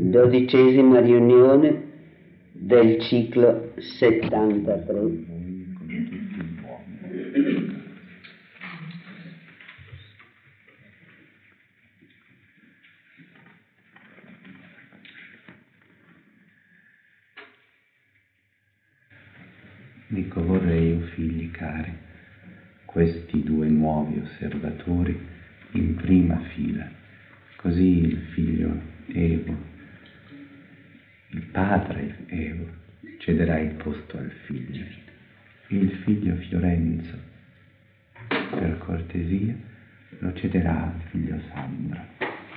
12ª riunione del ciclo 73. Dico, vorrei, o figli cari, questi due nuovi osservatori in prima fila, così il figlio Evo, il padre Evo, cederà il posto al figlio. Il figlio Fiorenzo, per cortesia, lo cederà al figlio Sandro.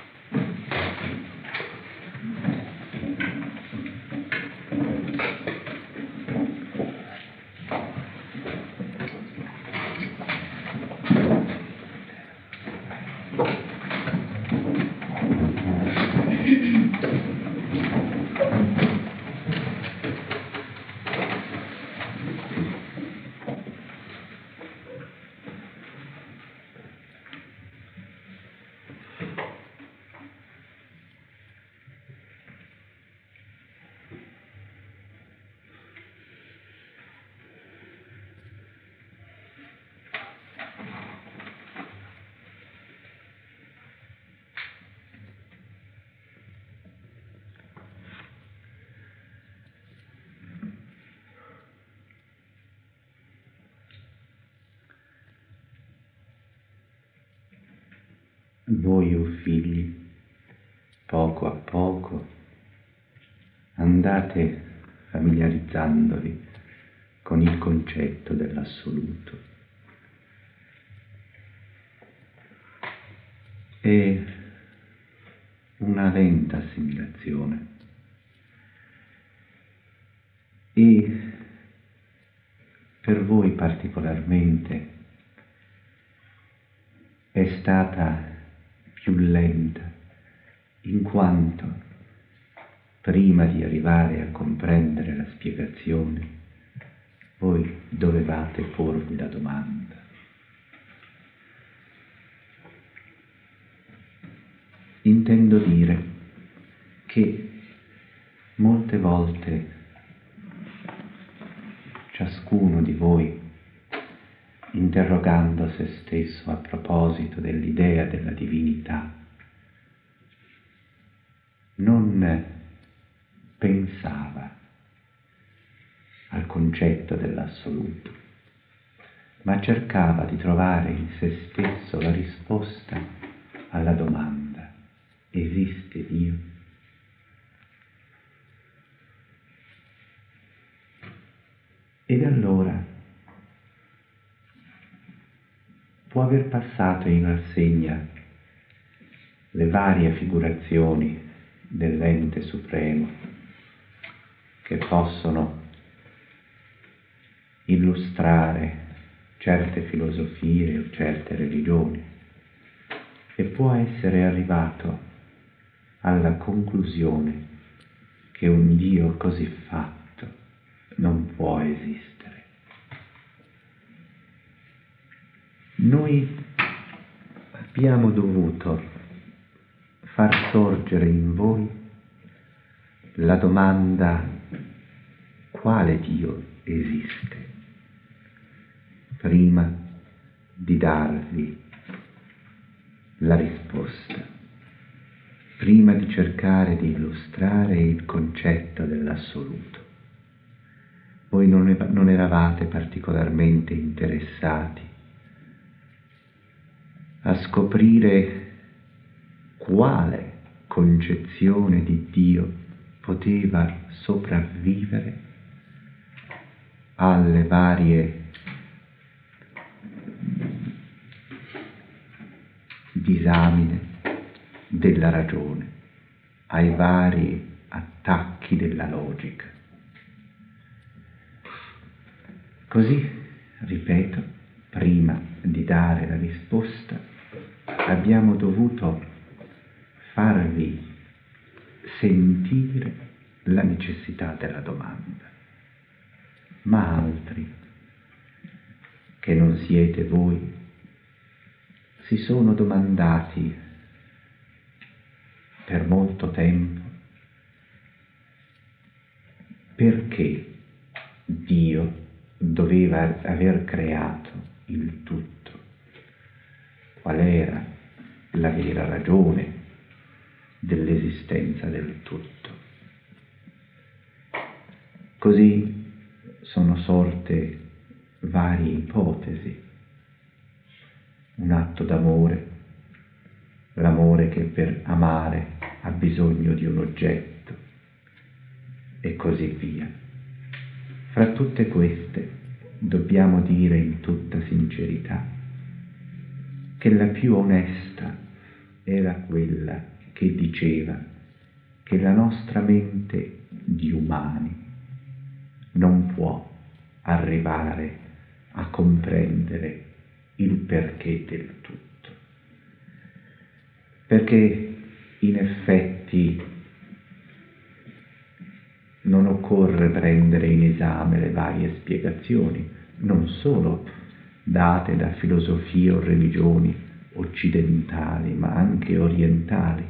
Voi, o figli, poco a poco andate familiarizzandovi con il concetto dell'assoluto. È una lenta assimilazione e per voi particolarmente è stata più lenta, in quanto prima di arrivare a comprendere la spiegazione, voi dovevate porvi la domanda. Intendo dire che molte volte ciascuno di voi, interrogando se stesso a proposito dell'idea della divinità, non pensava al concetto dell'assoluto, ma cercava di trovare in se stesso la risposta alla domanda: esiste Dio? Ed allora può aver passato in rassegna le varie figurazioni dell'ente supremo che possono illustrare certe filosofie o certe religioni, e può essere arrivato alla conclusione che un Dio così fatto non può esistere. Noi abbiamo dovuto far sorgere in voi la domanda: quale Dio esiste? Prima di darvi la risposta, prima di cercare di illustrare il concetto dell'assoluto. Voi non eravate particolarmente interessati a scoprire quale concezione di Dio poteva sopravvivere alle varie disamine della ragione, ai vari attacchi della logica. Così, ripeto, prima di dare la risposta, abbiamo dovuto farvi sentire la necessità della domanda. Ma altri, che non siete voi, si sono domandati per molto tempo perché Dio doveva aver creato il tutto, qual era la vera ragione dell'esistenza del tutto. Così sono sorte varie ipotesi. Un atto d'amore, l'amore che per amare ha bisogno di un oggetto, e così via. Fra tutte queste dobbiamo dire in tutta sincerità che la più onesta era quella che diceva che la nostra mente di umani non può arrivare a comprendere il perché del tutto, perché in effetti non occorre prendere in esame le varie spiegazioni, non solo date da filosofie o religioni occidentali, ma anche orientali,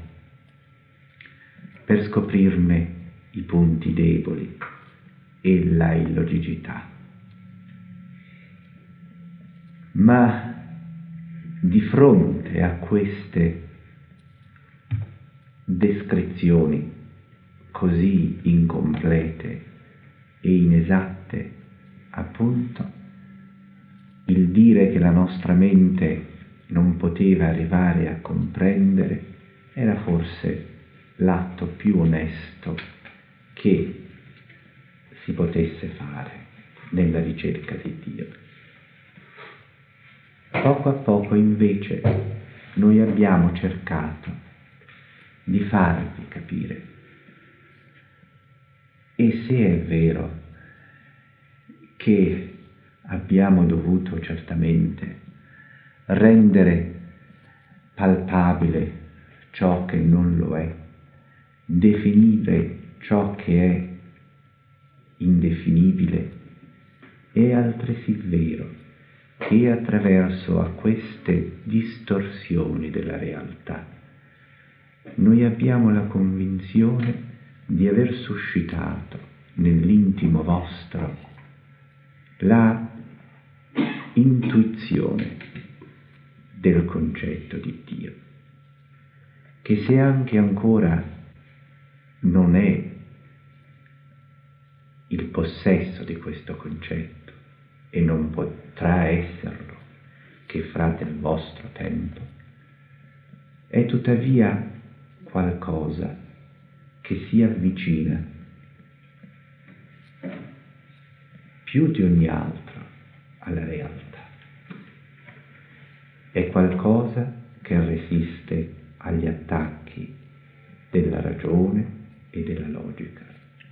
per scoprirne i punti deboli e la illogicità. Ma di fronte a queste descrizioni così incomplete e inesatte, appunto, il dire che la nostra mente non poteva arrivare a comprendere era forse l'atto più onesto che si potesse fare nella ricerca di Dio. Poco a poco invece noi abbiamo cercato di farvi capire. E se è vero che abbiamo dovuto certamente rendere palpabile ciò che non lo è, definire ciò che è indefinibile, è altresì vero che attraverso a queste distorsioni della realtà noi abbiamo la convinzione di aver suscitato nell'intimo vostro la intuizione del concetto di Dio, che se anche ancora non è il possesso di questo concetto e non potrà esserlo che fra del vostro tempo, è tuttavia qualcosa che si avvicina più di ogni altro alla realtà. È qualcosa che resiste agli attacchi della ragione e della logica.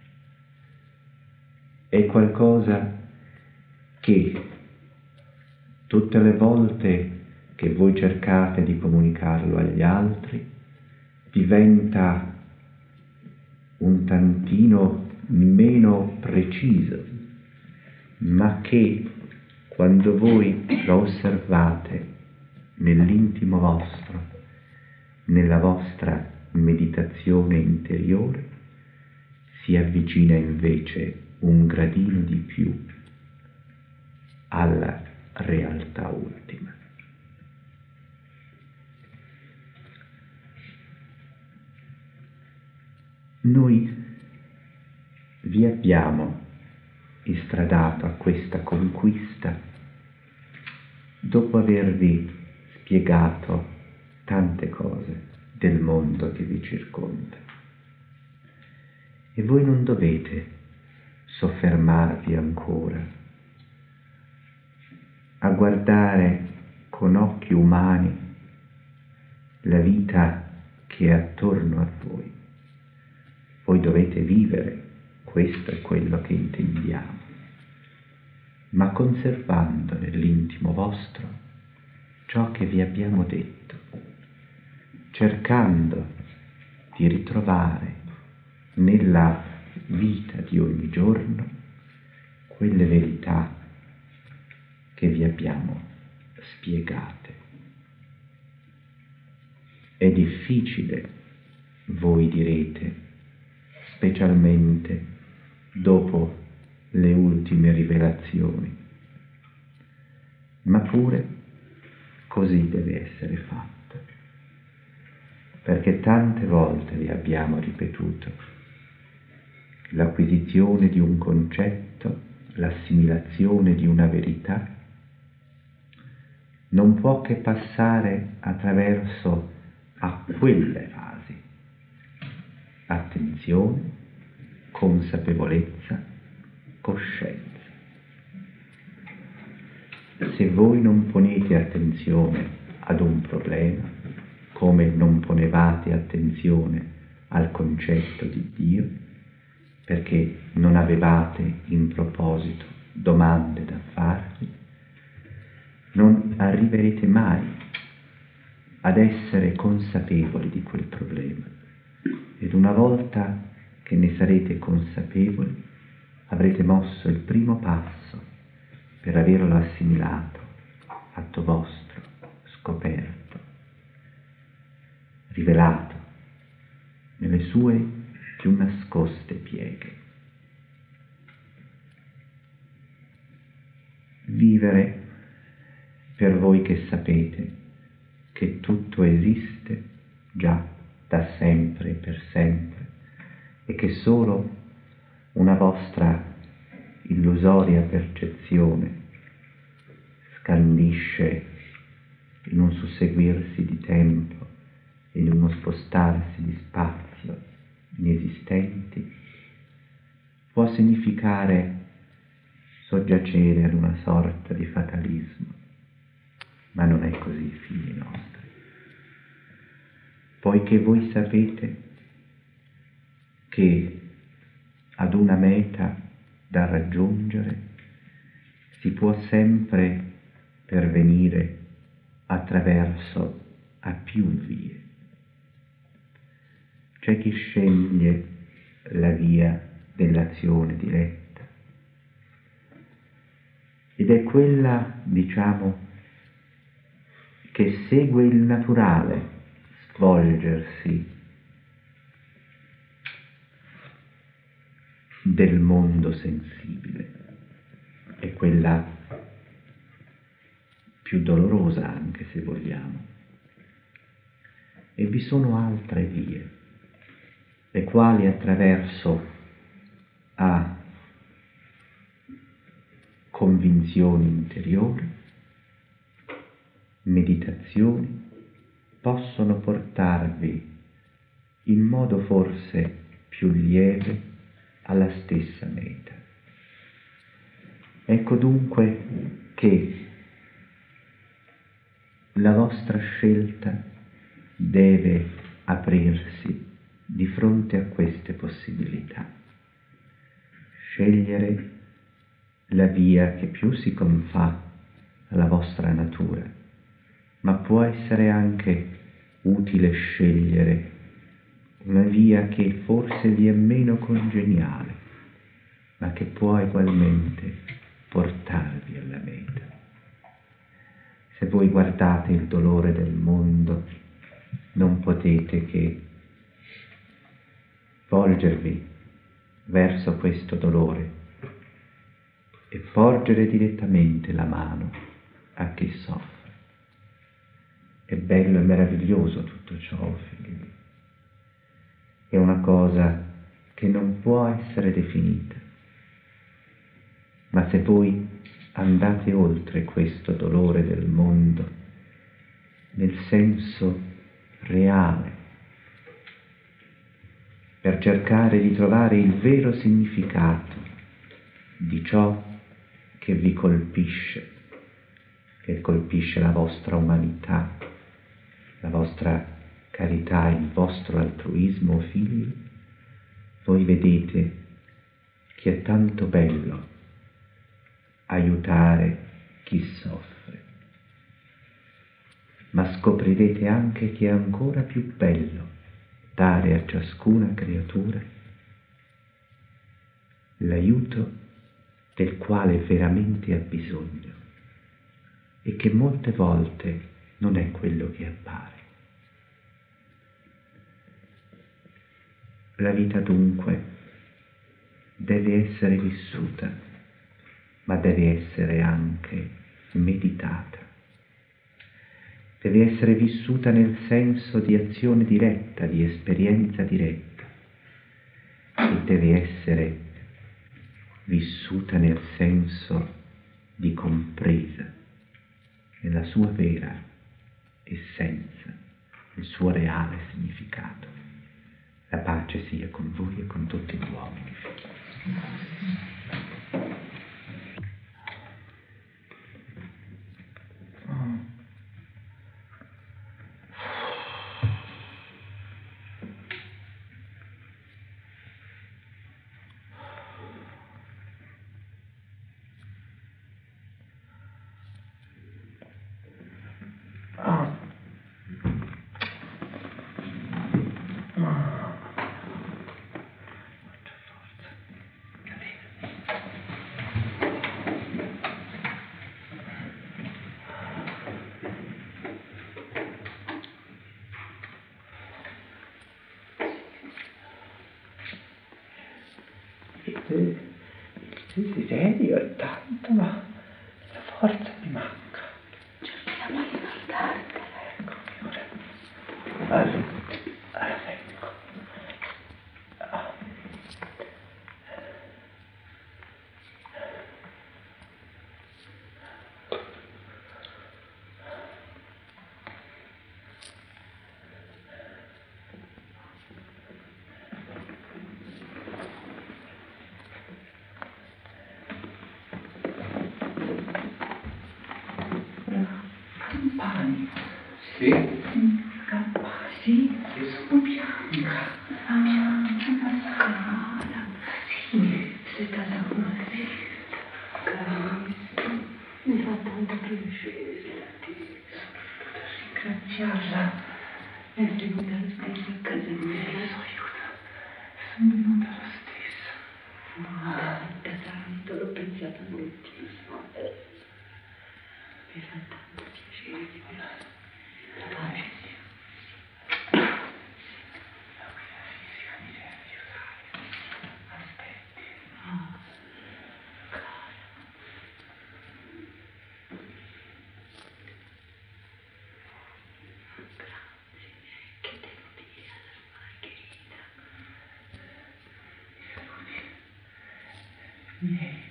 È qualcosa che tutte le volte che voi cercate di comunicarlo agli altri diventa un tantino meno preciso, ma che quando voi lo osservate nell'intimo vostro, nella vostra meditazione interiore, si avvicina invece un gradino di più alla realtà ultima. Noi vi abbiamo istradato a questa conquista dopo avervi spiegato tante cose del mondo che vi circonda. E voi non dovete soffermarvi ancora a guardare con occhi umani la vita che è attorno a voi. Voi dovete vivere, questo è quello che intendiamo, ma conservando nell'intimo vostro ciò che vi abbiamo detto, cercando di ritrovare nella vita di ogni giorno quelle verità che vi abbiamo spiegate. È difficile, voi direte, specialmente dopo le ultime rivelazioni. Ma pure così deve essere fatto, perché tante volte vi abbiamo ripetuto: l'acquisizione di un concetto, l'assimilazione di una verità non può che passare attraverso a quelle fasi: attenzione, consapevolezza, coscienza. Se voi non ponete attenzione ad un problema, come non ponevate attenzione al concetto di Dio, perché non avevate in proposito domande da farvi, non arriverete mai ad essere consapevoli di quel problema. Ed una volta che ne sarete consapevoli, avrete mosso il primo passo per averlo assimilato, fatto vostro, scoperto, rivelato nelle sue più nascoste pieghe. Vivere, per voi che sapete che tutto esiste già da sempre e per sempre, e che solo una vostra illusoria percezione scandisce in un susseguirsi di tempo e in uno spostarsi di spazio inesistenti, può significare soggiacere ad una sorta di fatalismo, ma non è così, figli nostri, poiché voi sapete che ad una meta da raggiungere si può sempre pervenire attraverso a più vie. C'è chi sceglie la via dell'azione diretta, ed è quella, diciamo, che segue il naturale svolgersi del mondo sensibile, è quella più dolorosa, anche se vogliamo. E vi sono altre vie, le quali attraverso a convinzioni interiori, meditazioni, possono portarvi in modo forse più lieve alla stessa meta. Ecco dunque che la vostra scelta deve aprirsi di fronte a queste possibilità. Scegliere la via che più si confà alla vostra natura, ma può essere anche utile scegliere una via che forse vi è meno congeniale, ma che può egualmente portarvi alla meta. Se voi guardate il dolore del mondo, non potete che volgervi verso questo dolore e porgere direttamente la mano a chi soffre. È bello e meraviglioso tutto ciò, figli. È una cosa che non può essere definita, ma se voi andate oltre questo dolore del mondo, nel senso reale, per cercare di trovare il vero significato di ciò che vi colpisce, che colpisce la vostra umanità, la vostra carità, il vostro altruismo, figli, voi vedete che è tanto bello aiutare chi soffre, ma scoprirete anche che è ancora più bello dare a ciascuna creatura l'aiuto del quale veramente ha bisogno e che molte volte non è quello che appare. La vita dunque deve essere vissuta, ma deve essere anche meditata. Deve essere vissuta nel senso di azione diretta, di esperienza diretta, e deve essere vissuta nel senso di compresa, nella sua vera essenza, il suo reale significato. La pace sia con voi e con tutti gli uomini. Il desiderio è tanto, ma la forza mi manca. Cerchiamo di guardartela. Eccomi ora. Ecco. Campani. Sì? Campani, sì, sono bianca. Una scala. Sì, sei stata così. Carissima. Mi fa tanto piacere. Sono ringraziarla. È venuta lo stesso a casa mia. Sono venuta lo stesso. Da tanto l'ho pensato moltissimo. Mi fa tanto piacere. La pace sia. La guida fisica mi deve aiutare. Aspetti. Cara. Grazie. Che devo dire alla Margherita? I saluti miei.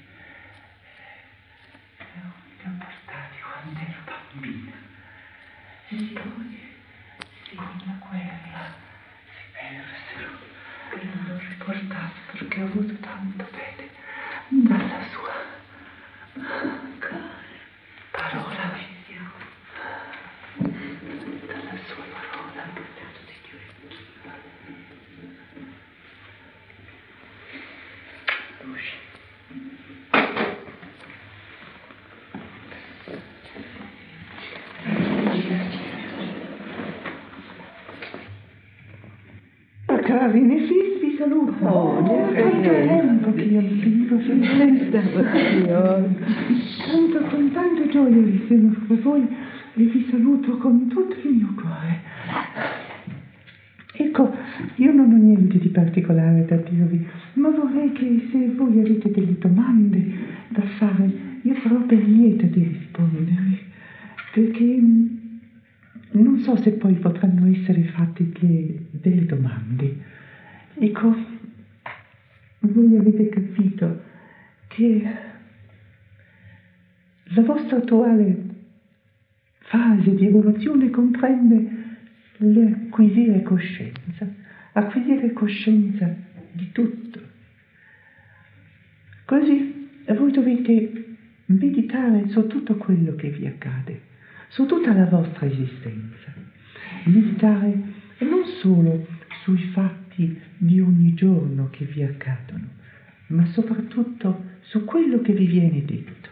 Li ho portati quando ero bambina. E poi, sì, la guerra si persero. E non l'ho riportato perché ho avuto tanto bene dalla sua parola. Dalla sua parola ho portato degli orecchi. Luce. Cari, miei figli vi salutano. Tanto tempo che io vivo senza Signore. Con tanta gioia vi sono fra voi e vi saluto con tutto il mio cuore. Ecco, io non ho niente di particolare da dirvi, ma vorrei che se voi avete delle domande da fare, io sarò ben lieta di rispondervi, perché non so se poi potranno essere fatte delle domande. Ecco, voi avete capito che la vostra attuale fase di evoluzione comprende l'acquisire coscienza di tutto. Così voi dovete meditare su tutto quello che vi accade, su tutta la vostra esistenza. Meditare non solo sui fatti di ogni giorno che vi accadono, ma soprattutto su quello che vi viene detto.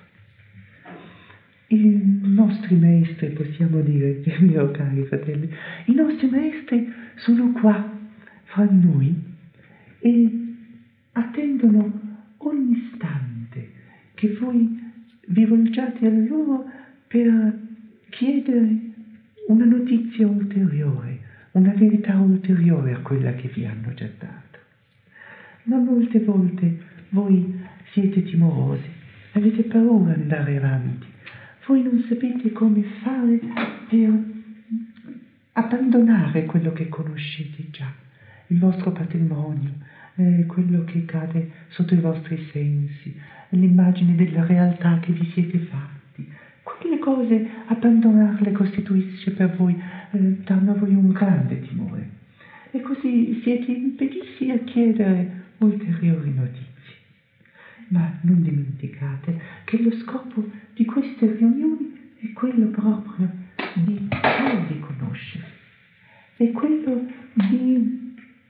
I nostri maestri, possiamo dire, miei cari fratelli, i nostri maestri sono qua, fra noi, e attendono ogni istante che voi vi volgiate a loro per chiedere una notizia ulteriore, una verità ulteriore a quella che vi hanno già dato. Ma molte volte voi siete timorosi, avete paura di andare avanti, voi non sapete come fare per abbandonare quello che conoscete già, il vostro patrimonio, quello che cade sotto i vostri sensi, l'immagine della realtà che vi siete fatti. Quelle cose, abbandonarle costituisce per voi, danno a voi un grande timore. E così siete impediti a chiedere ulteriori notizie. Ma non dimenticate che lo scopo di queste riunioni è quello proprio di farvi conoscere, è quello di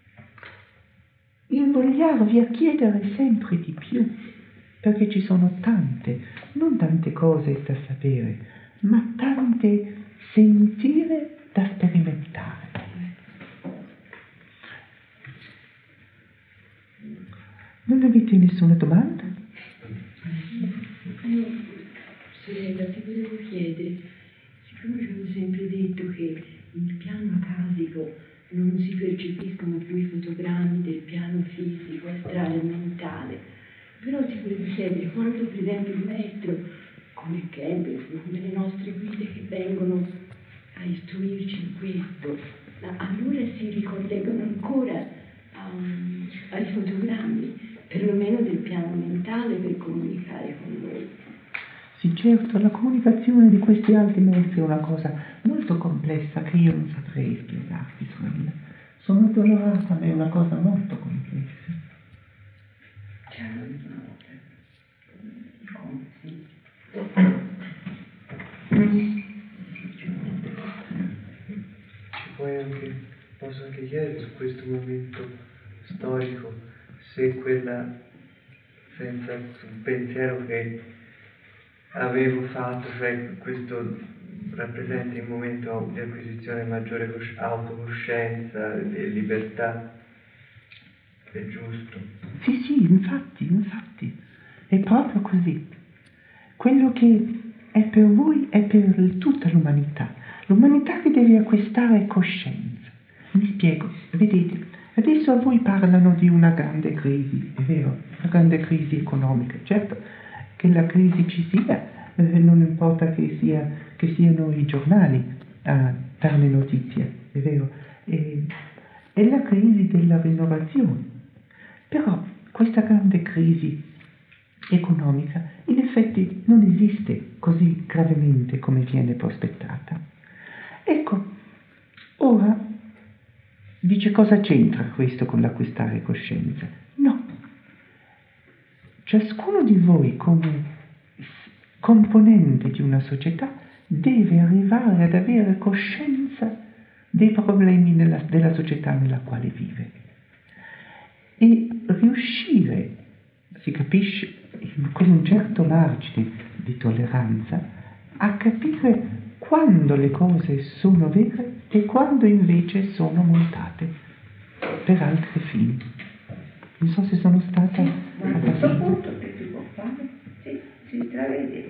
invogliarvi a chiedere sempre di più, perché ci sono non tante cose da sapere, ma tante sentire da sperimentare. Non avete nessuna domanda? Sorella, ti volevo chiedere, siccome ci hanno sempre detto che nel piano acasico non si percepiscono più i fotogrammi del piano fisico, astrale e mentale, però ti volevo chiedere, quando per esempio il maestro, come Campbell, come le nostre guide che vengono a istruirci in questo, allora si ricollegano ancora ai fotogrammi, perlomeno del piano mentale, per comunicare con noi. Sì, certo, la comunicazione di questi alti maestri è una cosa molto complessa che io non saprei spiegarvi, sorella. Sono addolorata, ma è una cosa molto complessa. Posso anche chiedere su questo momento storico se quella, senza il pensiero che avevo fatto, cioè questo rappresenta il momento di acquisizione di maggiore autocoscienza e libertà, è giusto? Sì, infatti, è proprio così. Quello che è per voi è per tutta l'umanità che deve acquistare coscienza. Mi spiego, vedete, adesso a voi parlano di una grande crisi, è vero, una grande crisi economica, certo che la crisi ci sia, non importa che siano i giornali a darne notizie, è vero, è la crisi della rinnovazione. Però questa grande crisi economica in effetti non esiste così gravemente come viene prospettata. Ecco, ora dice, cosa c'entra questo con l'acquistare coscienza? No. Ciascuno di voi come componente di una società deve arrivare ad avere coscienza dei problemi della società nella quale vive e riuscire, si capisce, con un certo margine di tolleranza, a capire quando le cose sono vere e quando invece sono montate per altri fini. Non so se sono stata... Ma a questo punto che si può fare? Si intravede.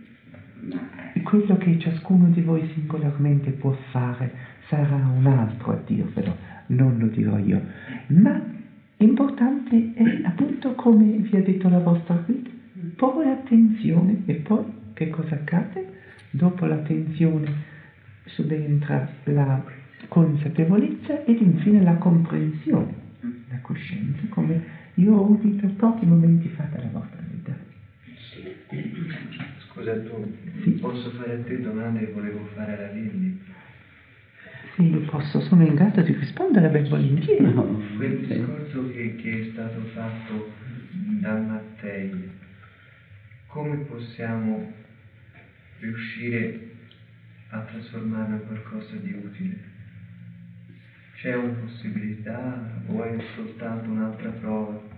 Quello che ciascuno di voi singolarmente può fare sarà un altro a dirvelo, non lo dirò io. Ma importante è appunto, come vi ha detto la vostra guida, porre attenzione. E poi che cosa accade? Dopo l'attenzione subentra la consapevolezza ed infine la comprensione, la coscienza, come io ho udito pochi momenti fa dalla vostra vita. Scusa, tu sì. Posso fare a te domande che volevo fare alla Lilli? Sì, io posso, sono in grado di rispondere ben volentieri. Quel discorso che è stato fatto da Mattei, come possiamo riuscire a trasformarlo in qualcosa di utile? C'è una possibilità o è soltanto un'altra prova?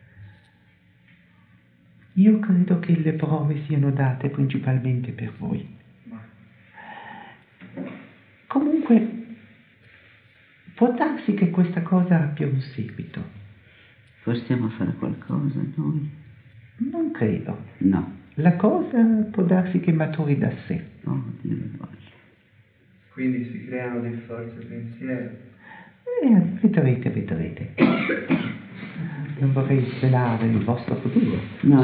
Io credo che le prove siano date principalmente per voi. Comunque, può darsi che questa cosa abbia un seguito. Possiamo fare qualcosa noi? Non credo. No. La cosa può darsi che maturi da sé. Oh, Dio voglia. Quindi si creano delle forze pensiero? Vedrete. non vorrei svelare il vostro futuro. No.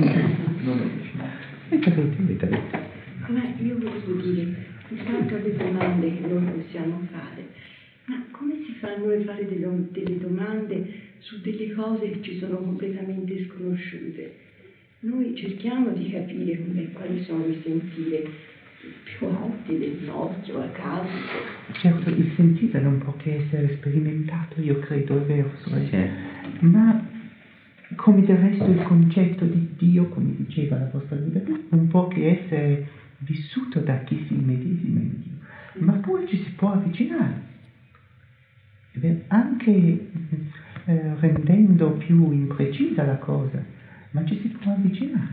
Vedete. Ma io volevo dire, rispetto alle domande che noi possiamo fare, ma come si fa a noi fare delle domande su delle cose che ci sono completamente sconosciute? Noi cerchiamo di capire quali sono i sentieri più alti del nostro, accademico. Certo, il sentire non può che essere sperimentato, io credo, è vero, Certo. ma come del resto il concetto di Dio, come diceva la vostra guida, non può che essere vissuto da chi si immedesima in Dio, ma poi ci si può avvicinare, anche rendendo più imprecisa la cosa, ma ci si può avvicinare,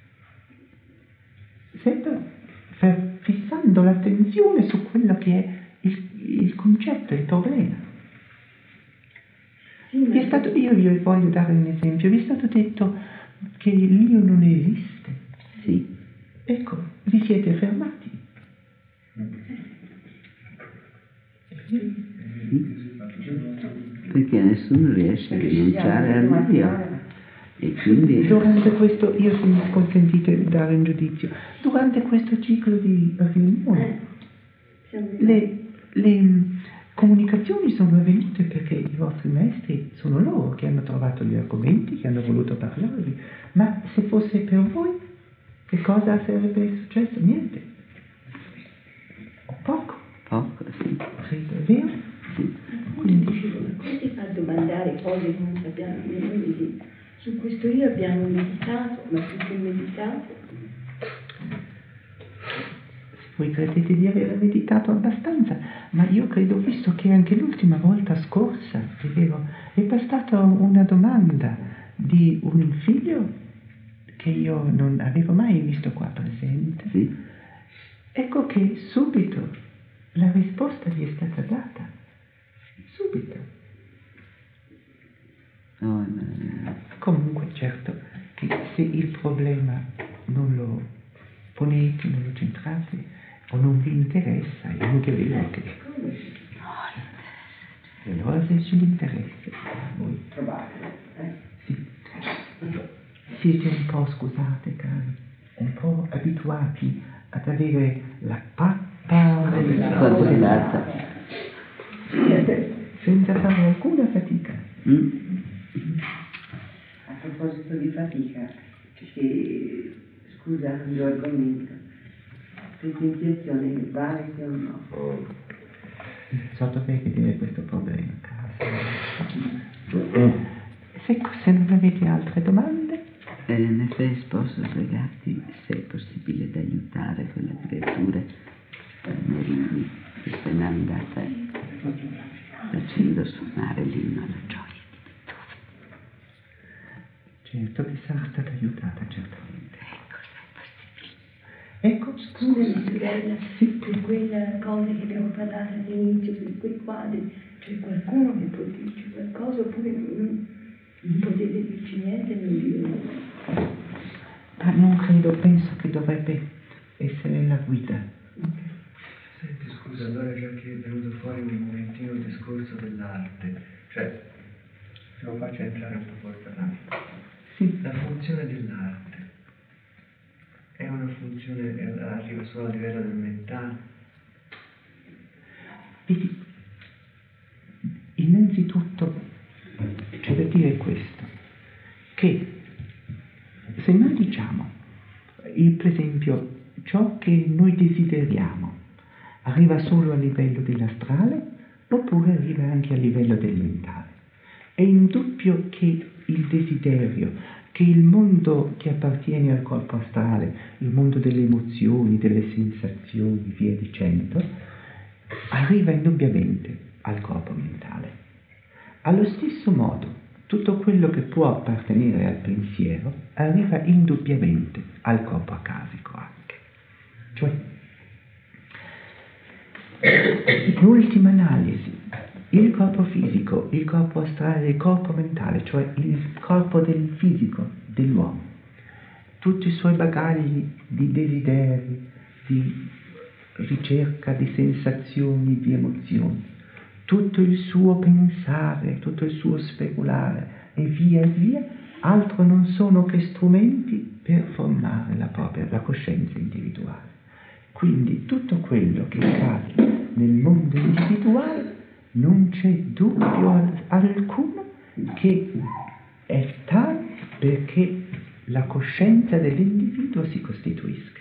sempre fissando l'attenzione su quello che è il concetto, il problema. Sì, Io vi voglio dare un esempio. Vi è stato detto che l'io non esiste. Sì. Ecco, vi siete fermati. Perché nessuno riesce a rinunciare al Dio. E quindi Durante questo, io se mi consentite di dare un giudizio, durante questo ciclo di riunione, le comunicazioni sono avvenute perché i vostri maestri sono loro che hanno trovato gli argomenti, che hanno voluto parlarvi, ma se fosse per voi, che cosa sarebbe successo? Niente. Poco, sì. credo, è vero? Sì. Quindi dicevo, come si fa a domandare cose che non sappiamo noi? Su questo io abbiamo meditato, ma più che meditato. Voi credete di aver meditato abbastanza, ma io credo, visto che anche l'ultima volta scorsa, è vero, è bastata una domanda di un figlio che io non avevo mai visto qua presente. Sì. Ecco che subito la risposta vi è stata data. Subito. Comunque, certo, che se il problema non lo ponete, non lo centrate o non vi interessa, è anche vero che... E allora se c'è l'interesse, voi sì. Siete un po', scusate cari, un po' abituati ad avere la pappa Controllata. senza fare alcuna fatica. A proposito di fatica, scusa il mio argomento, questa intenzione vale o no? So dove vedere questo problema, caro. Se non avete altre domande? Nefes, posso pregarti se è possibile di aiutare quelle creature Merini che se n'è andata facendo suonare l'inno alla gioia di Beethoven. Certo che sarà stata aiutata, certamente. Ecco, se è possibile. Ecco, Scusami, sorella, per quelle cose che abbiamo parlato all'inizio, per quei quadri, c'è qualcuno che può dirci qualcosa oppure non potete dirci niente, non dire nulla? Ma non credo, penso che dovrebbe essere la guida. Senti, scusa, allora già che è venuto fuori un momentino il discorso dell'arte, cioè, se lo faccio entrare un po' forte l'arte. Sì. La funzione dell'arte è una funzione che arriva solo a livello del mentale? Vedi, innanzitutto c'è da dire questo, che se noi diciamo, per esempio, ciò che noi desideriamo arriva solo a livello dell'astrale oppure arriva anche a livello del mentale, è indubbio che il desiderio, che il mondo che appartiene al corpo astrale, il mondo delle emozioni, delle sensazioni, via dicendo, arriva indubbiamente al corpo mentale. Allo stesso modo, tutto quello che può appartenere al pensiero arriva indubbiamente al corpo acasico anche. Cioè, in ultima analisi, il corpo fisico, il corpo astrale, il corpo mentale, cioè il corpo del fisico dell'uomo, tutti i suoi bagagli di desideri, di ricerca di sensazioni, di emozioni, tutto il suo pensare, tutto il suo speculare e via, altro non sono che strumenti per formare la coscienza individuale. Quindi tutto quello che accade nel mondo individuale non c'è dubbio alcuno che è tale perché la coscienza dell'individuo si costituisca.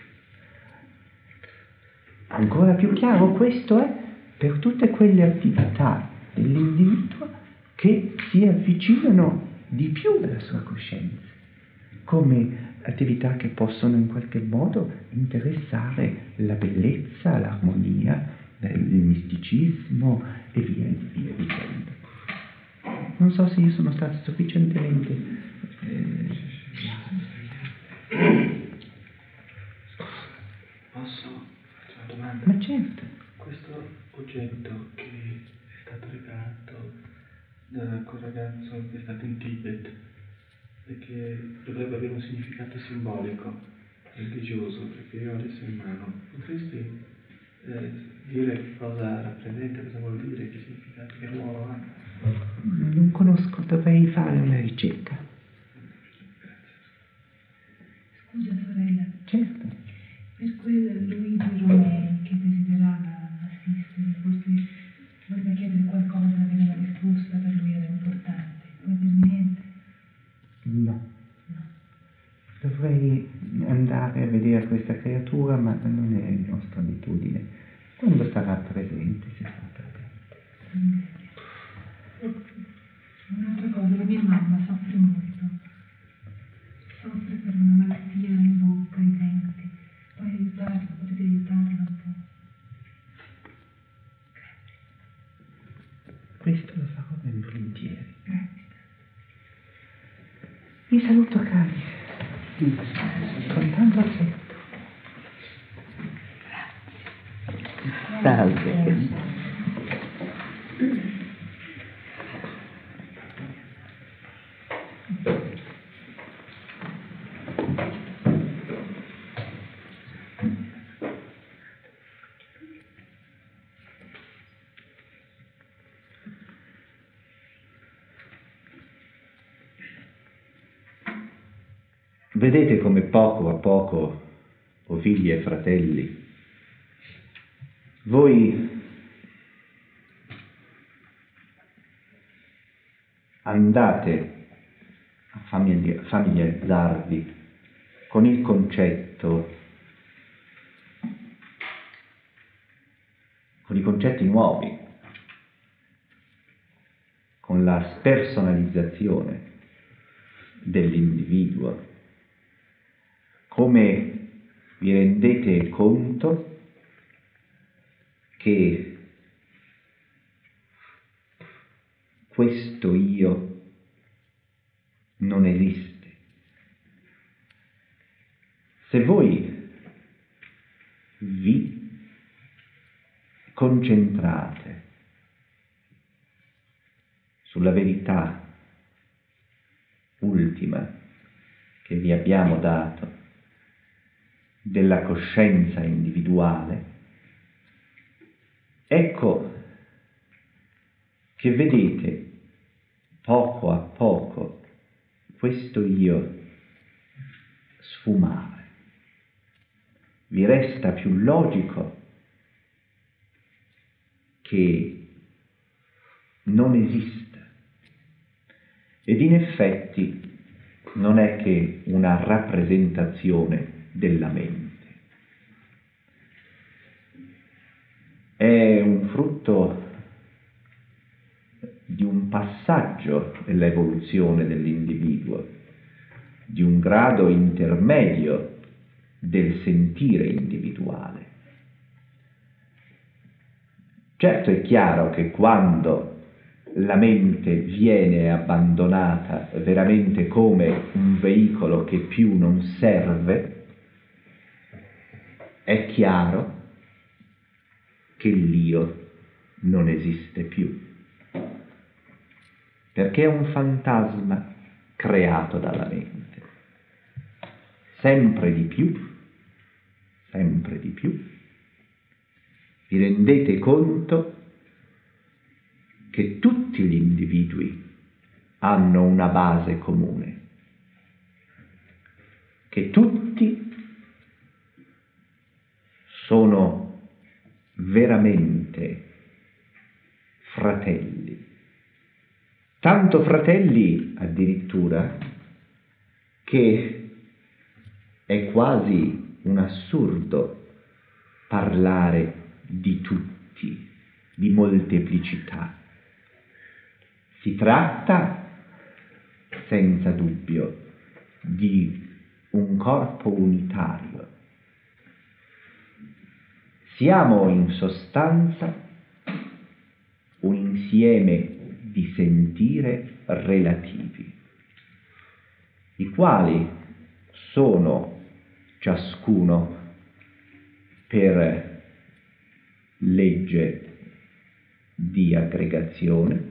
Ancora più chiaro questo è per tutte quelle attività dell'individuo che si avvicinano di più alla sua coscienza, come attività che possono in qualche modo interessare la bellezza, l'armonia, il misticismo e via dicendo. Non so se io sono stato sufficientemente Posso fare una domanda? Ma certo. Questo oggetto che è stato regalato da quel ragazzo che è stato in Tibet e che dovrebbe avere un significato simbolico, religioso, perché io ho adesso in mano, potresti dire cosa rappresenta, cosa vuol dire, che significato, che ruolo ha? Non conosco, dovrei fare una ricerca. Scusa sorella, Certo. per quel Luigi Romei che desiderava assistere, forse voleva chiedere qualcosa, avere la risposta, per lui era importante. Puoi dirmi niente? No. Dovrei andare a vedere questa creatura, ma non è nostra abitudine. Quando sarà presente, si sarà presente. Un'altra cosa, la mia mamma soffre molto. Soffre per una malattia in bocca, ai denti. Puoi aiutarla, potete aiutarla un po'. Questo lo farò ben volentieri. Grazie. Vi saluto cari. Con tanto affetto. Salve. Vedete come poco a poco, o figli e fratelli, voi andate a familiarizzarvi con il concetto, con i concetti nuovi, con la spersonalizzazione dell'individuo, come vi rendete conto che questo io non esiste. Se voi vi concentrate sulla verità ultima che vi abbiamo dato della coscienza individuale, ecco che vedete poco a poco questo io sfumare. Vi resta più logico che non esista, ed in effetti non è che una rappresentazione della mente. È un frutto di un passaggio dell'evoluzione dell'individuo, di un grado intermedio del sentire individuale. Certo è chiaro che quando la mente viene abbandonata veramente come un veicolo che più non serve, è chiaro che l'io non esiste più, perché è un fantasma creato dalla mente. Sempre di più, vi rendete conto che tutti gli individui hanno una base comune, che tutti sono veramente fratelli, tanto fratelli addirittura che è quasi un assurdo parlare di tutti, di molteplicità. Si tratta senza dubbio di un corpo unitario. Siamo in sostanza un insieme di sentire relativi, i quali sono ciascuno per legge di aggregazione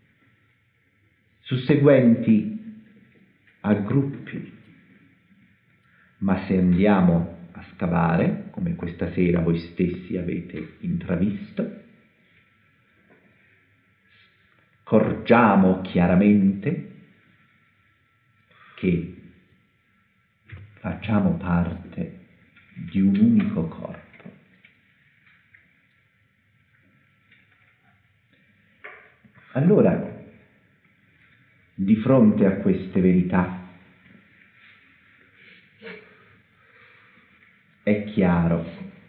susseguenti a gruppi, ma se andiamo a scavare, come questa sera voi stessi avete intravisto, scorgiamo chiaramente che facciamo parte di un unico corpo. Allora, di fronte a queste verità, è chiaro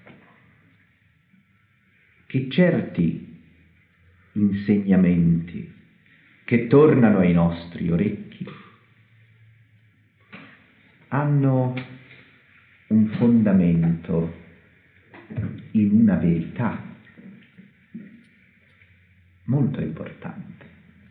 che certi insegnamenti che tornano ai nostri orecchi hanno un fondamento in una verità molto importante.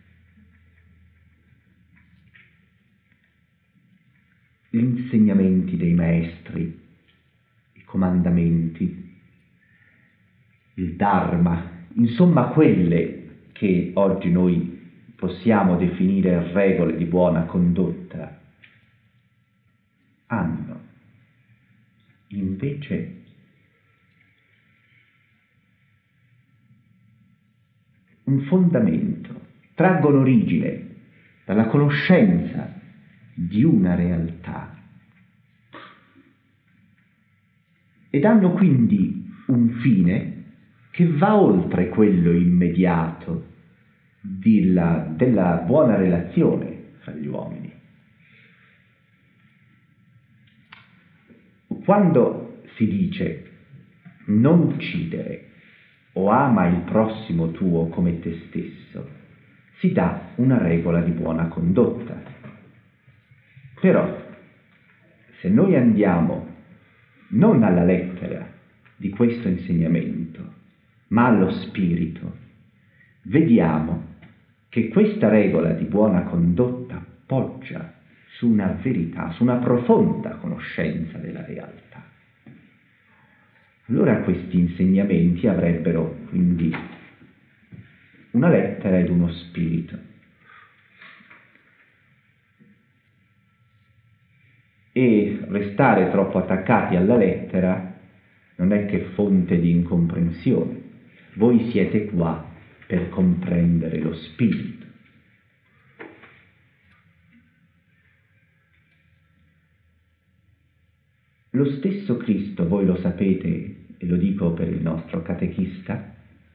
Gli insegnamenti dei maestri, i comandamenti, il Dharma, insomma quelle che oggi noi possiamo definire regole di buona condotta, hanno invece un fondamento, traggono origine dalla conoscenza di una realtà ed hanno quindi un fine che va oltre quello immediato della buona relazione fra gli uomini. Quando si dice non uccidere o ama il prossimo tuo come te stesso, si dà una regola di buona condotta. Però, se noi andiamo non alla lettera di questo insegnamento, ma allo spirito, vediamo che questa regola di buona condotta poggia su una verità, su una profonda conoscenza della realtà. Allora questi insegnamenti avrebbero quindi una lettera ed uno spirito. E restare troppo attaccati alla lettera non è che fonte di incomprensione. Voi siete qua per comprendere lo spirito. Lo stesso Cristo, voi lo sapete, e lo dico per il nostro catechista,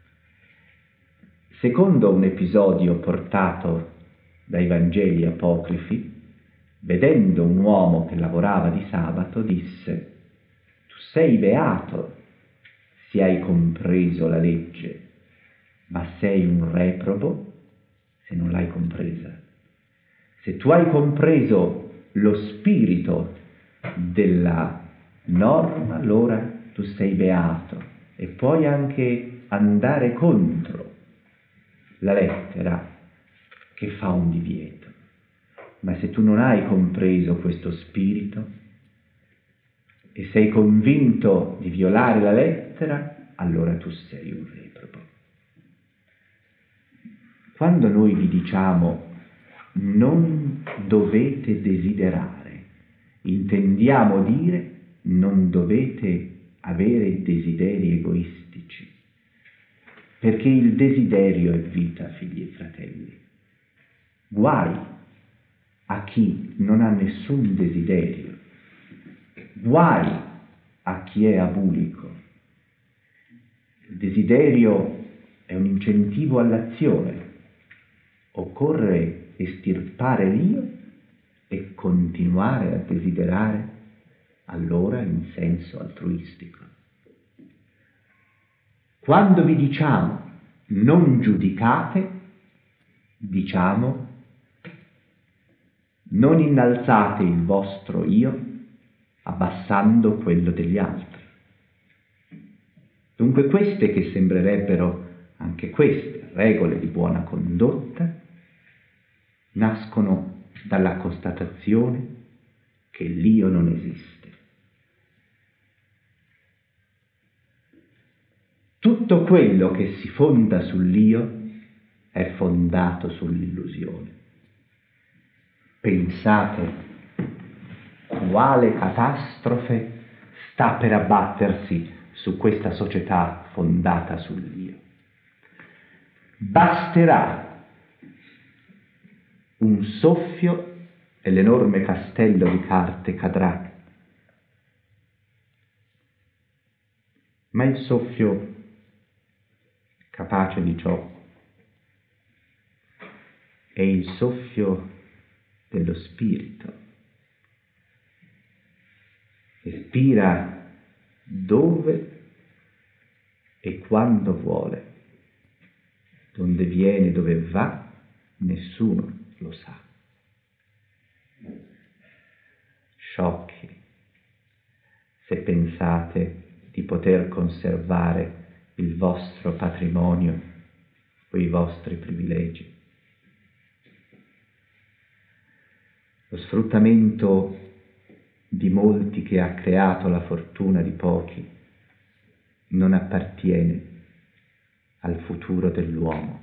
secondo un episodio portato dai Vangeli apocrifi, vedendo un uomo che lavorava di sabato, disse: tu sei beato se hai compreso la legge, ma sei un reprobo se non l'hai compresa. Se tu hai compreso lo spirito della norma, allora tu sei beato e puoi anche andare contro la lettera che fa un divieto. Ma se tu non hai compreso questo spirito e sei convinto di violare la lettera, allora tu sei un reprobo. Quando noi vi diciamo non dovete desiderare, intendiamo dire non dovete avere desideri egoistici, perché il desiderio è vita, figli e fratelli. Guai a chi non ha nessun desiderio, guai a chi è abulico. Il desiderio è un incentivo all'azione. Occorre estirpare l'io e continuare a desiderare allora in senso altruistico. Quando vi diciamo non giudicate, diciamo non innalzate il vostro io abbassando quello degli altri. Dunque queste, che sembrerebbero anche queste regole di buona condotta, nascono dalla constatazione che l'io non esiste. Tutto quello che si fonda sull'io è fondato sull'illusione. Pensate quale catastrofe sta per abbattersi su questa società fondata sull'io. Basterà un soffio e l'enorme castello di carte cadrà. Ma il soffio capace di ciò è il soffio dello spirito. Respira dove e quando vuole, donde viene, dove va, nessuno lo sa. Sciocchi, se pensate di poter conservare il vostro patrimonio o i vostri privilegi. Lo sfruttamento di molti che ha creato la fortuna di pochi non appartiene al futuro dell'uomo.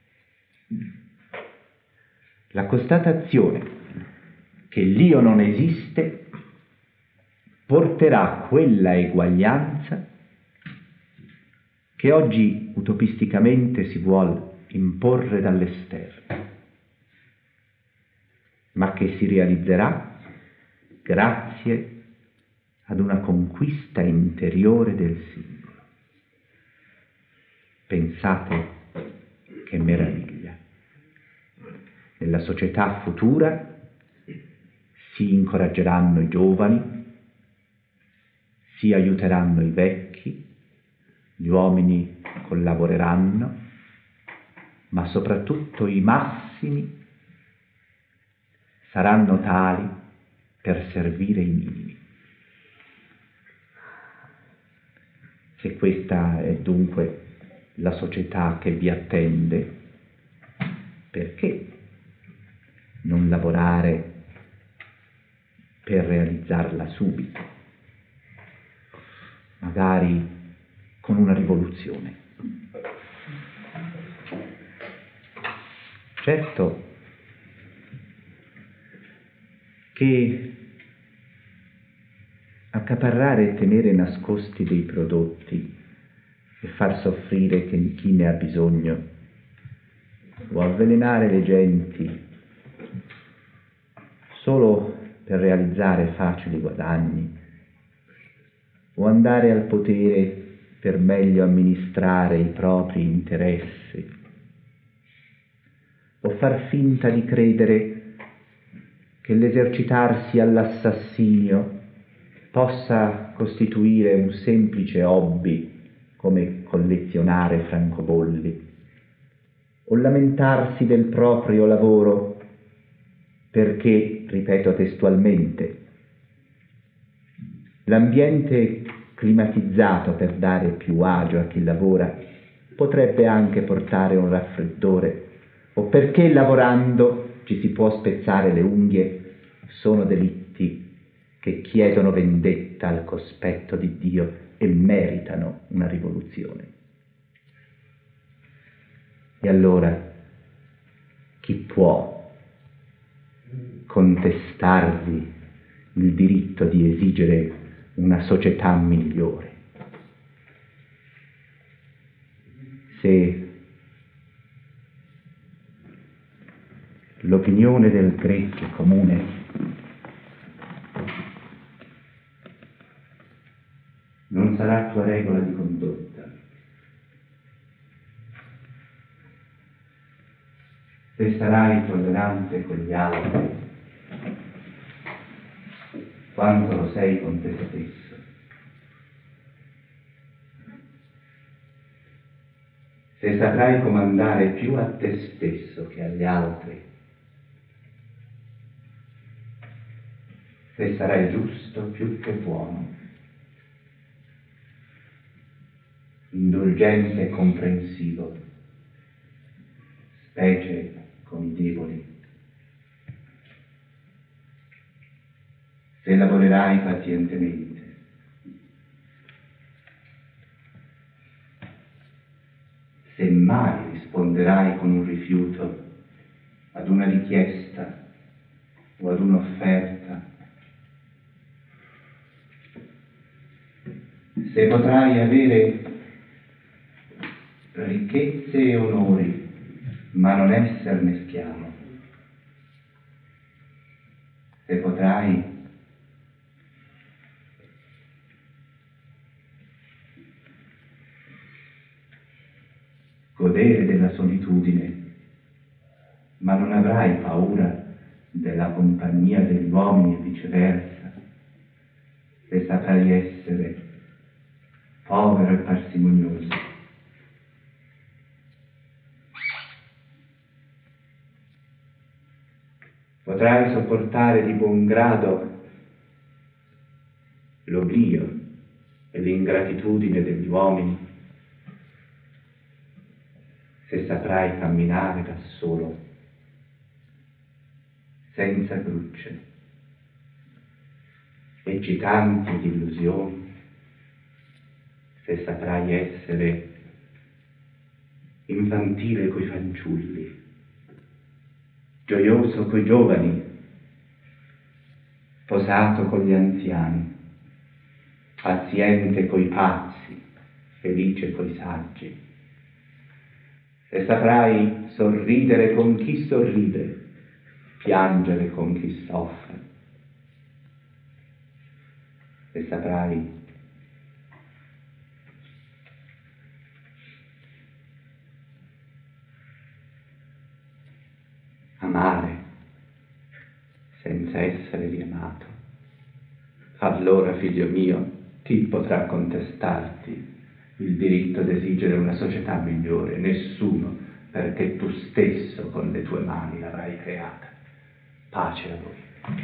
La constatazione che l'io non esiste porterà quella eguaglianza che oggi utopisticamente si vuol imporre dall'esterno, ma che si realizzerà grazie ad una conquista interiore del singolo. Pensate che meraviglia! Nella società futura si incoraggeranno i giovani, si aiuteranno i vecchi, gli uomini collaboreranno, ma soprattutto i massimi saranno tali per servire i minimi. Se questa è dunque la società che vi attende, perché non lavorare per realizzarla subito, magari con una rivoluzione? Certo che accaparrare e tenere nascosti dei prodotti e far soffrire chi ne ha bisogno o avvelenare le genti solo per realizzare facili guadagni o andare al potere per meglio amministrare i propri interessi o far finta di credere che l'esercitarsi all'assassinio possa costituire un semplice hobby come collezionare francobolli, o lamentarsi del proprio lavoro perché, ripeto testualmente, l'ambiente climatizzato per dare più agio a chi lavora potrebbe anche portare un raffreddore, o perché lavorando ci si può spezzare le unghie, sono delitti che chiedono vendetta al cospetto di Dio e meritano una rivoluzione. E allora chi può contestarvi il diritto di esigere una società migliore? Se l'opinione del gregge comune non sarà tua regola di condotta. Se sarai tollerante con gli altri, quanto lo sei con te stesso. Se saprai comandare più a te stesso che agli altri, se sarai giusto più che buono, indulgente e comprensivo, specie con i deboli. Se lavorerai pazientemente, se mai risponderai con un rifiuto ad una richiesta o ad un'offerta, se potrai avere ricchezze e onori, ma non esserne schiavo, se potrai godere della solitudine, ma non avrai paura della compagnia degli uomini e viceversa, se saprai essere povero e parsimonioso, potrai sopportare di buon grado l'oblio e l'ingratitudine degli uomini, se saprai camminare da solo, senza grucce, eccitante di illusioni, se saprai essere infantile coi fanciulli, gioioso coi giovani, sposato con gli anziani, paziente coi pazzi, felice coi saggi, e saprai sorridere con chi sorride, piangere con chi soffre, e saprai amare senza essere riamato, allora, figlio mio, chi potrà contestarti il diritto di esigere una società migliore? Nessuno, perché tu stesso con le tue mani l'avrai creata. Pace a voi.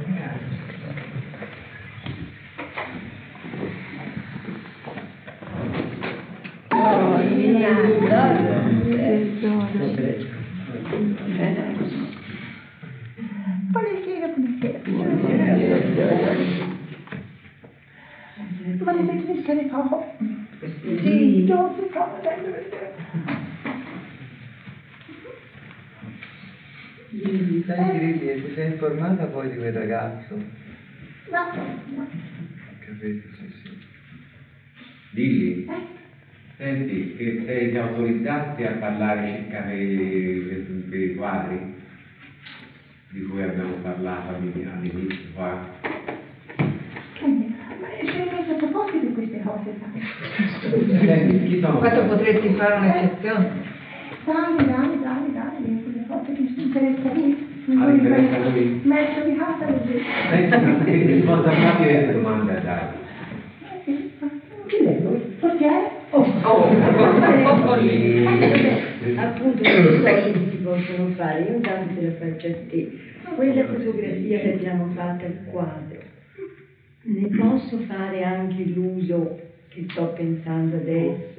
Buonasera. Volete essere poco? Sì, io si comoda. Senti Lili, ti sei informata poi di quel ragazzo? No. Capito, sì. Lili, senti, che sei autorizzati a parlare circa dei quadri di cui abbiamo parlato all'inizio qua? Ma ci hai messo a proposito di queste cose, sai? Chi sono? Quanto potresti fare un'eccezione? Dai, quelle cose che ci interessa lì. Ah, interessa lui? Metto di casa così. Senti, che risposta facile a questa domanda dai? Chi è lui? Portiere? Appunto, che cose si possono fare? Io intanto te la faccio a te. Quella fotografia che abbiamo fatto al quadro, ne posso fare anche l'uso che sto pensando adesso?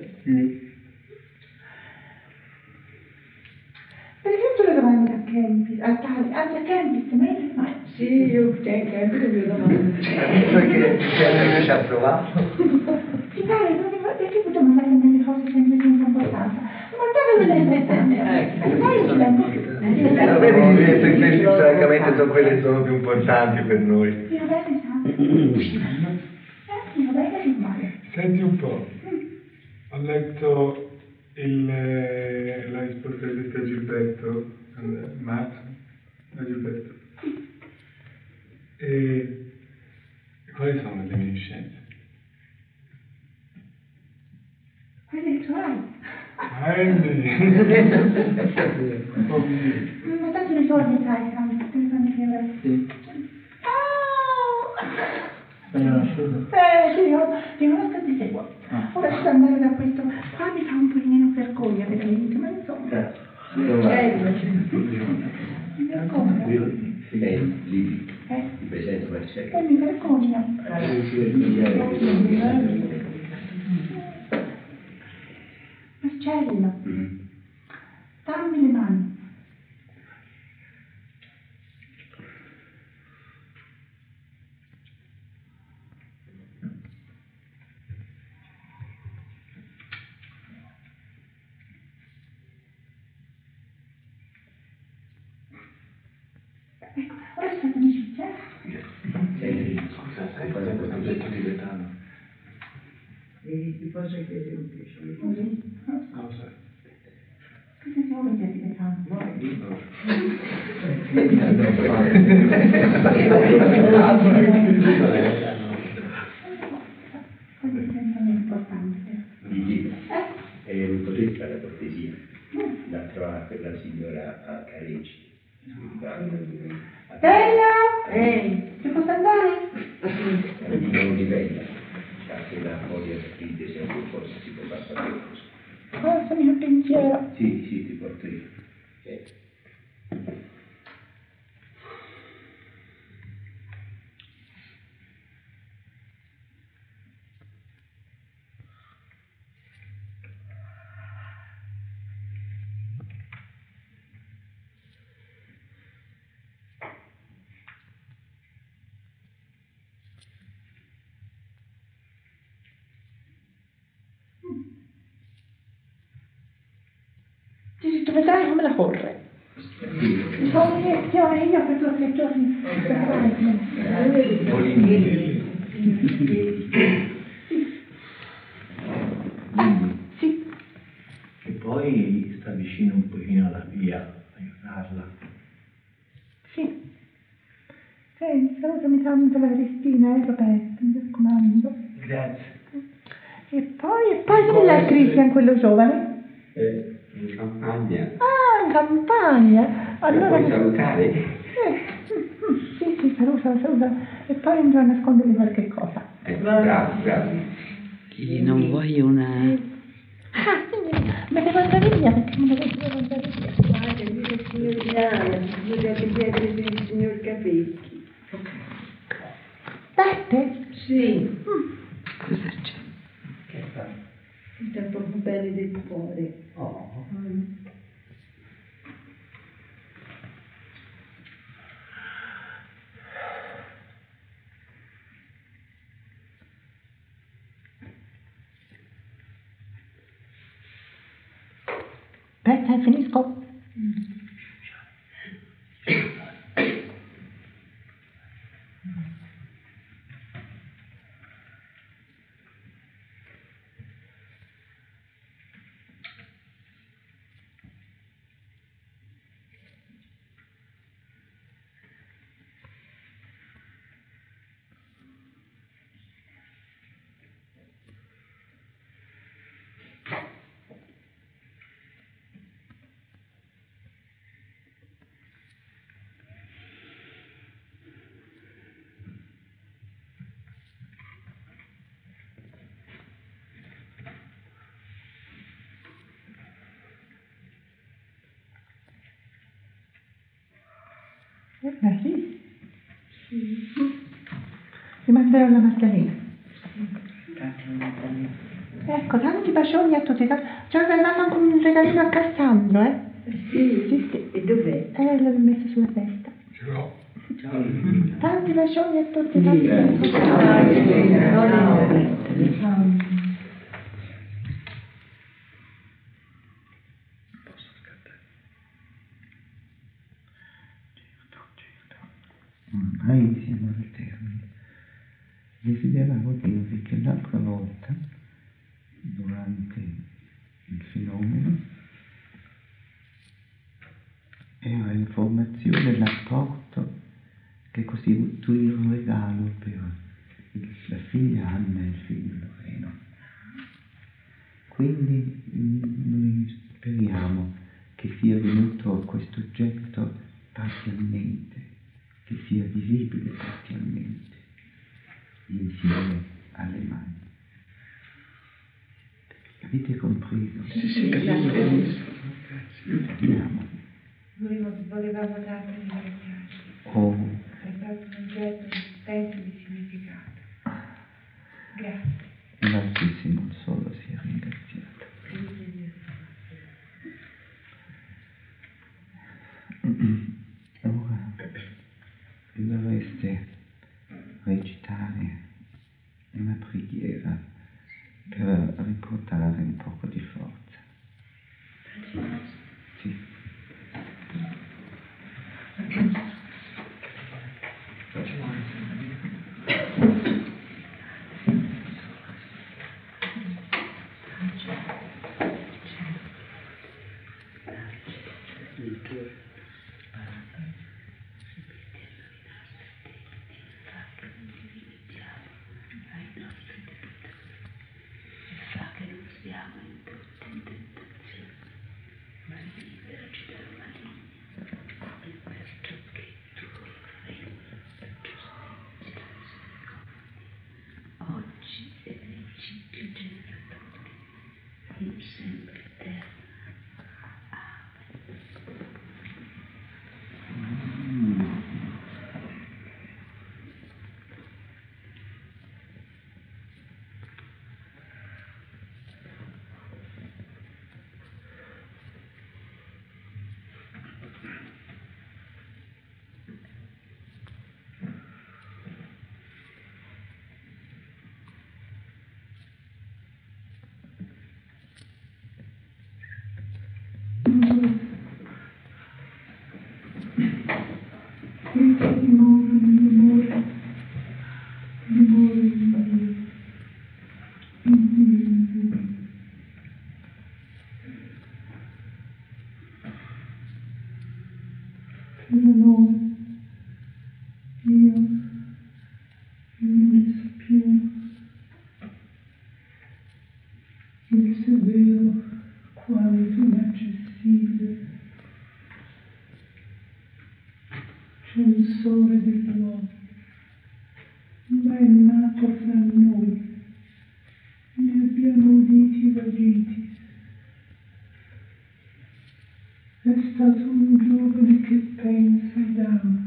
Per esempio le domande a Kempis, a Kempis, ma Sì, io Kempis le domande. Perché lui ci ha provato? ti pare, perché tu domandare delle cose sempre senza importanza? Ma dove le Perché francamente sono quelle che sono più importanti per noi. Io bene, che male. Senti un po', ho letto la risposta di Gilberto al Max Gilberto. E quali sono le reminiscenze? Quelle tuoi. Ma tanto ricordi, sai, ti fanno chiedere. Sì. Sì, io non sto di seguo. Ora sto andare da questo. Qua mi fa un pochino vergogna veramente, ma insomma. Mi vergogna. Lì, ti presento Marcello. Mi vergogna. Marcello, dammi le mani. Ora siamo amicizia. Scusa, sai cosa è questo oggetto tibetano? Ti posso chiedere un piacere? Cosa? Cosa siamo vedere che fanno? No, è libro. Cosa sentono importante? Gigi, non potresti fare la cortesia da trovare per la signora Carecci. Bella! Ci posso andare? Non di bella, se la moglie spinte sempre forse si può far sapere così. Passami un pensiero. Sì, ti porto io. Tu vedrai come la corre. Sono un'iniezione, io per 2 o 3 giorni. Sì. E poi sta vicino un pochino alla via, aiutarla. Sì. Salutami tanto la Cristina, Roberto, mi raccomando. Grazie. E poi dove l'ha Cristian, quello giovane? In campagna. Ah, in campagna. Allora puoi salutare? Sì, saluta. E poi andrò a nascondergli qualche cosa. Bravo. Gli non vuoi una... Ah, signorina, me devo andare via perché me ne devo andare via. Guarda, dica il signor Diana, dovete chiedere per il signor Capecchi. Beppe? Sì. Cosa c'è? Che fa? Sta proprio bene del cuore. Oh. Aspetta, finisco. Sì. Ti manderò la mascherina. Ecco, tanti bacioni a tutti. Ci ho regalato anche un regalino a Cassandro, eh? Sì. E dov'è? L'ho messo sulla testa. Ce l'ho. Tanti bacioni a tutti. Ormai siamo al termine. Desideravo dirvi che l'altra volta, durante il fenomeno, è l'informazione, l'apporto che costituì un regalo per la figlia Anna e il figlio Loreno. Quindi noi speriamo che sia venuto questo oggetto parzialmente, che sia visibile parzialmente, insieme alle mani. Avete compreso? Sì, grazie. Andiamo. Volevamo tanto ringraziarci. Oh. È stato un oggetto intenso di significato. Grazie. L'Altissimo solo sia ringraziato. Ora dovreste recitare una preghiera per riportare un poco di forza. Sì. Il severo, quale tu inaccessibile, censore dell'uomo, ma è nato fra noi, ne abbiamo uditi i vagiti. È stato un giovane che pensa ed ama,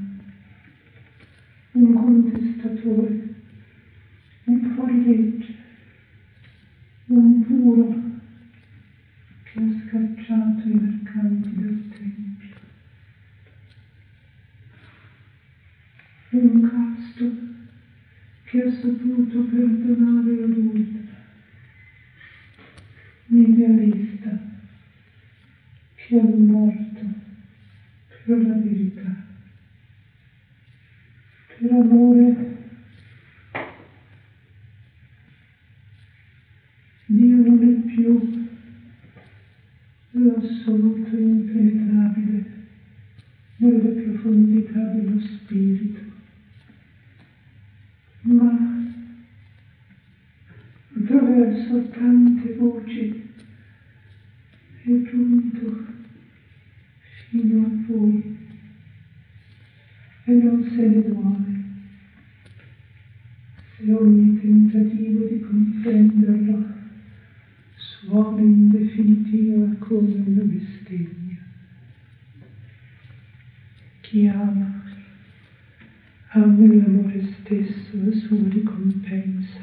un contestatore, un fuorilegge, un puro che ha scacciato i mercanti dal tempio, un casto che ha saputo perdonare l'adultera, un idealista che è morto per la verità, per amore. Dio non è più l'assoluto impenetrabile nelle profondità dello spirito, ma attraverso tante voci è giunto fino a voi e non se ne duole. Se ogni tentativo di comprenderlo suona in definitiva come una bestemmia. Chi ama nell'amore stesso la sua ricompensa.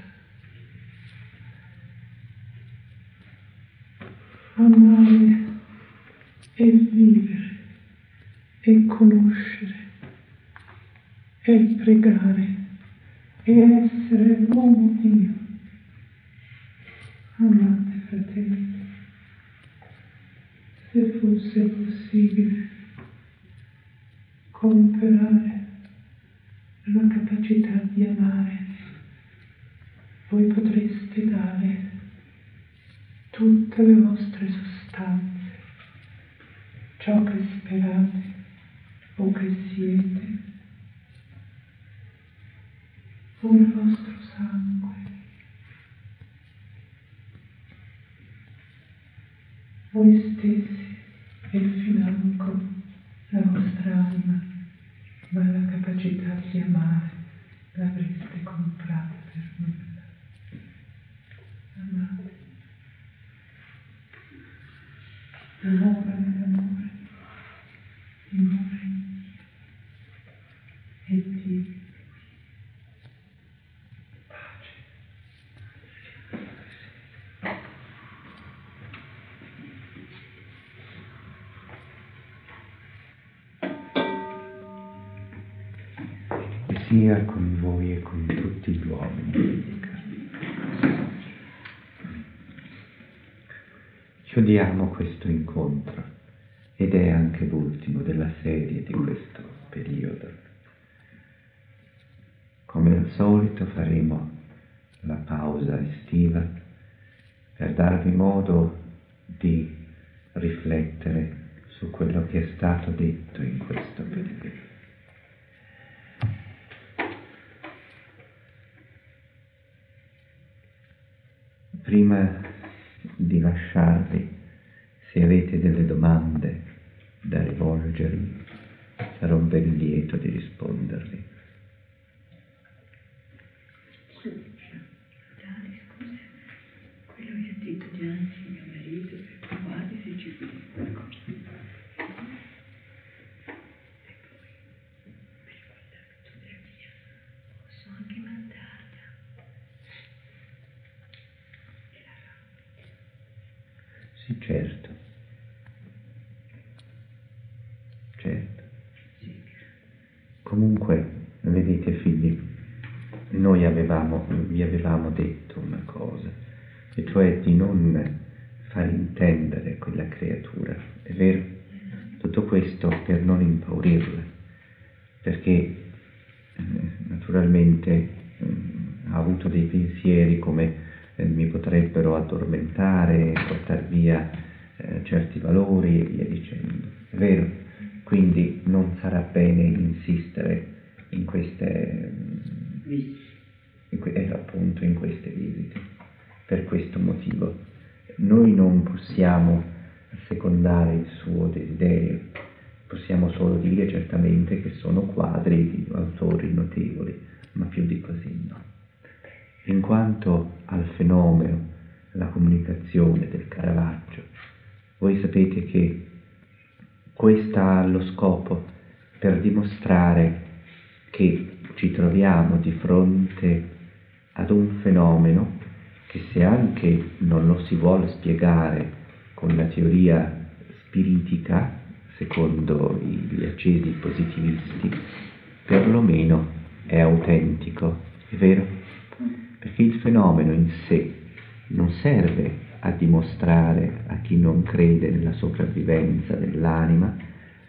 Amare è vivere, è conoscere, è pregare, è essere uomo Dio. Amate, fratelli, se fosse possibile comperare la capacità di amare, voi potreste dare tutte le vostre sostanze, ciò che sperate con il vostro sangue. Voi stessi e il financo, la vostra anima, ma la capacità di amare l'avreste comprata per nulla. Amate. L'amore nell'amore, l'amore in Dio e Dio. Pace. E sia con voi e con tutti gli uomini. Chiudiamo questo incontro ed è anche l'ultimo della serie di questo periodo. Come al solito faremo la pausa estiva per darvi modo di riflettere su quello che è stato detto in questo periodo. Prima di lasciarvi, se avete delle domande da rivolgermi, sarò ben lieto di rispondervi. Dani, scusa, quello che ha detto Gianni, mio marito, provate se ci può qualcosa. E poi, per quella fotografia, posso anche mandarla. E la rabbia. Sì, certo. Certo. Comunque, vedete figli, noi vi avevamo detto una cosa, e cioè di non far intendere quella creatura, è vero? Tutto questo per non impaurirla, perché naturalmente ha avuto dei pensieri come mi potrebbero addormentare, portare via certi valori e via dicendo, è vero? Quindi non sarà bene insistere in queste appunto in queste visite. Per questo motivo noi non possiamo assecondare il suo desiderio, possiamo solo dire certamente che sono quadri di autori notevoli, ma più di così no. In quanto al fenomeno, alla comunicazione del Caravaggio, voi sapete che questa ha lo scopo per dimostrare che ci troviamo di fronte ad un fenomeno che, se anche non lo si vuole spiegare con la teoria spiritica, secondo gli accesi positivisti, perlomeno è autentico, è vero? Perché il fenomeno in sé non serve a dimostrare a chi non crede nella sopravvivenza dell'anima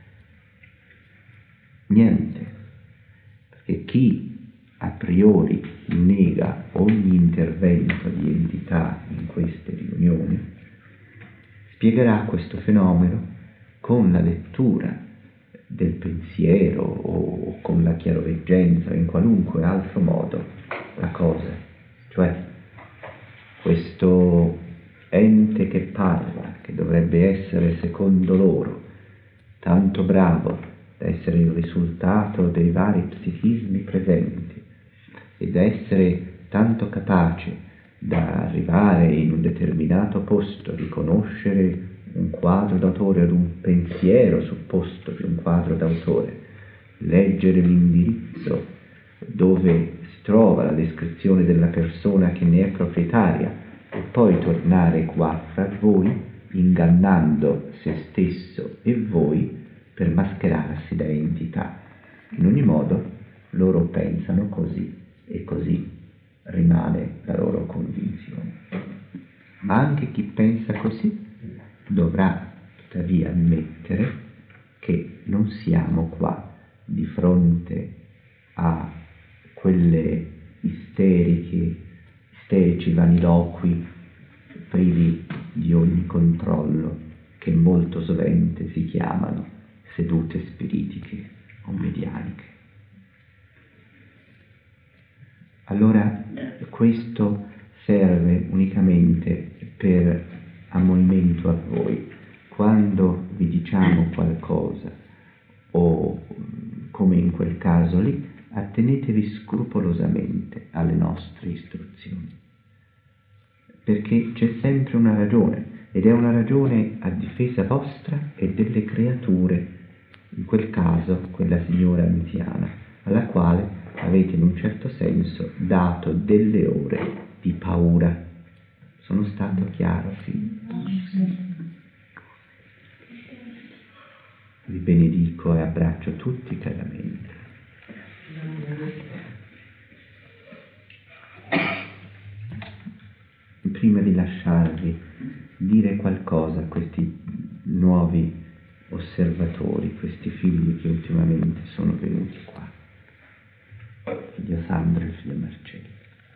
niente, perché chi a priori nega ogni intervento di entità in queste riunioni spiegherà questo fenomeno con la lettura del pensiero o con la chiaroveggenza o in qualunque altro modo la cosa, cioè questo ente che parla, che dovrebbe essere secondo loro tanto bravo da essere il risultato dei vari psichismi presenti e da essere tanto capace da arrivare in un determinato posto, riconoscere un quadro d'autore ad un pensiero supposto di un quadro d'autore, leggere l'indirizzo dove si trova la descrizione della persona che ne è proprietaria e poi tornare qua fra voi ingannando se stesso e voi per mascherarsi da entità. In ogni modo loro pensano così e così rimane la loro convinzione. Ma anche chi pensa così dovrà tuttavia ammettere che non siamo qua di fronte a quelle isterici vaniloqui privi di ogni controllo che molto sovente si chiamano sedute spiritiche o medianiche. allora questo serve unicamente per ammonimento a voi. Quando vi diciamo qualcosa, o come in quel caso lì, attenetevi scrupolosamente alle nostre istruzioni, perché c'è sempre una ragione, ed è una ragione a difesa vostra e delle creature, in quel caso quella signora anziana, alla quale avete in un certo senso dato delle ore di paura. Sono stato chiaro, sì? Vi benedico e abbraccio tutti caramente. Prima di lasciarvi, dire qualcosa a questi nuovi osservatori, questi figli che ultimamente sono venuti qua, il figlio Sandro e il figlio Marcello.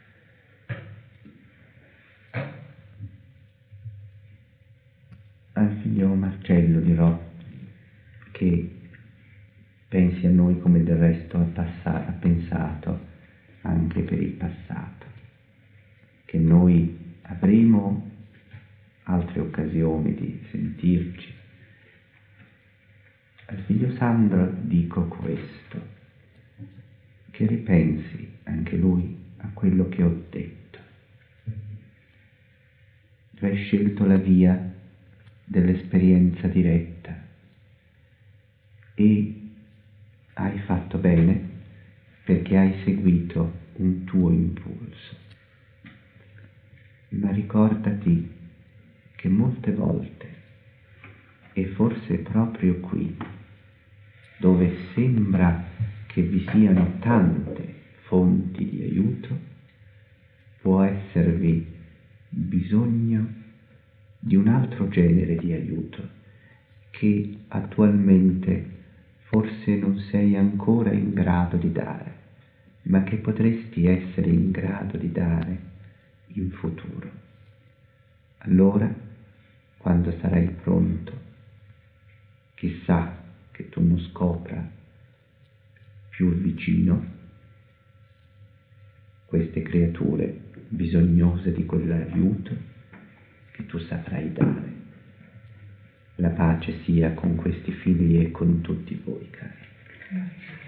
Al figlio Marcello dirò che pensi a noi come del resto ha pensato anche per il passato, che noi avremo altre occasioni di sentirci. Al figlio Sandro dico questo, che ripensi anche lui a quello che ho detto. Tu hai scelto la via dell'esperienza diretta e hai fatto bene, perché hai seguito un tuo impulso. Ma ricordati che molte volte, e forse proprio qui, dove sembra che vi siano tante fonti di aiuto, può esservi bisogno di un altro genere di aiuto che attualmente forse non sei ancora in grado di dare, ma che potresti essere in grado di dare in futuro. Allora, quando sarai pronto, chissà che tu non scopra più vicino queste creature bisognose di quell'aiuto che tu saprai dare. La pace sia con questi figli e con tutti voi, cari.